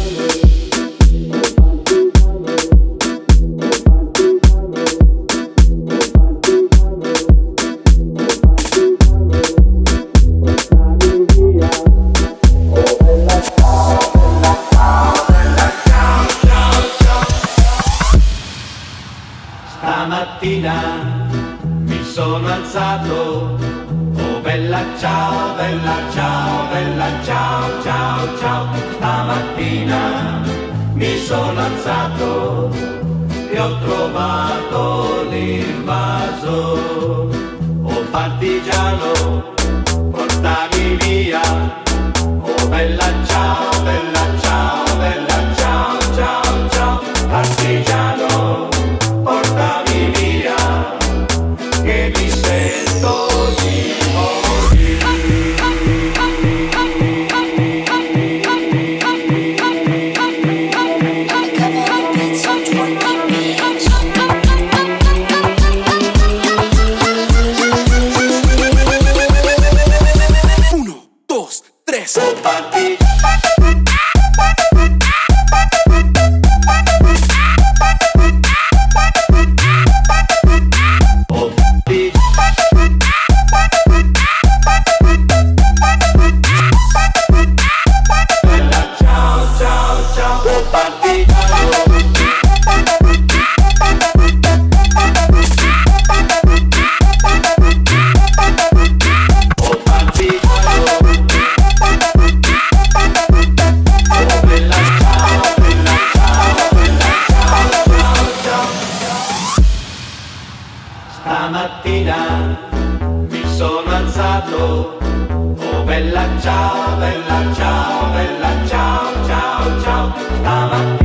Stamattina mi sono alzato, oh bella ciao, ciao, ciao, ciao. Stamattina mi sono alzato e ho trovato l'invaso. Oh partigiano, portami via, oh bella ciao, ciao, ciao, ciao, ciao. Partigiano, portami via, che mi sento di morire. Uno, dos, tres. Oh, partigiano. Stamattina mi sono alzato, oh bella ciao, ciao, ciao, ciao. Stamattina